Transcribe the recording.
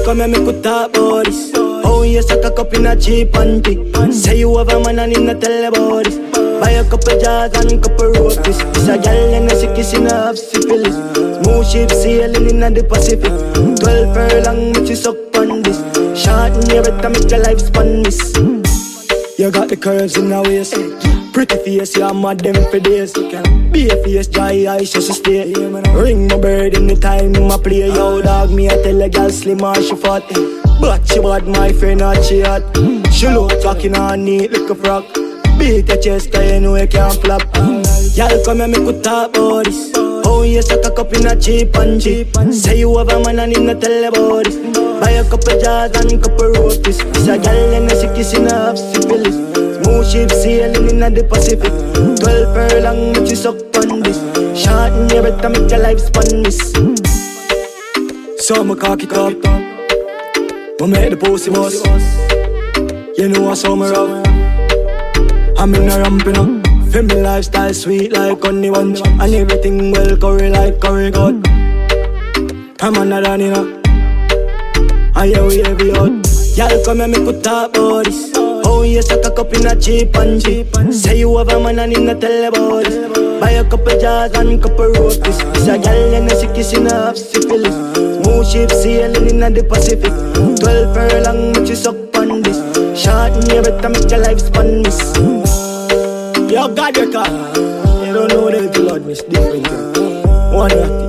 come here, me could talk about this. Oh, you suck a cup in a cheap panty. Say you have a man and him not tell about this. Buy a couple jars and couple rotis. This a gal and a sick kissing half syphilis. Smooth ship sailing in the Pacific. 12 furlong, but you suck on this. Short in your better make your life span this. You got the curves in the waist. Pretty face, you're mad them for days. Be a face, dry eyes, just stay. Ring my bird in the time I play. Yo dog, me I tell a girl slim or she fat. But she bad, my friend, not she hot. She look talking on neat like a frog. Beat your chest, cause you know you can't flop. Y'all come here, me could talk about this. Oh, you suck a cup in a cheap and cheap. Say you have a man and him not tell about this. Buy a couple jars and couple rotis. This a gal and a sick kissing half syphilis. Smooth ship sailing in the Pacific. 12 furlong, but you suck on this. Short in your better make your life span this. So I'ma cock it up. I'ma make the pussy boss. You know I saw me rough. I'm in a ramping up. Feel me lifestyle sweet like honey bunch. And everything well curry like curry god. I'm on a run, you know. And yeah, we heavy out. Y'all come here, me could talk about this. Oh, you suck a cup in a cheap and cheap. Say you have a man and him not tell about this. Buy a couple jars and couple rotis. This a gal and a sick kissing half syphilis. Smooth ship sailing in the Pacific. 12 furlong, but you suck on this. Short in your better make your life span this. Yo, God, your car. You don't know that the Lord is different. One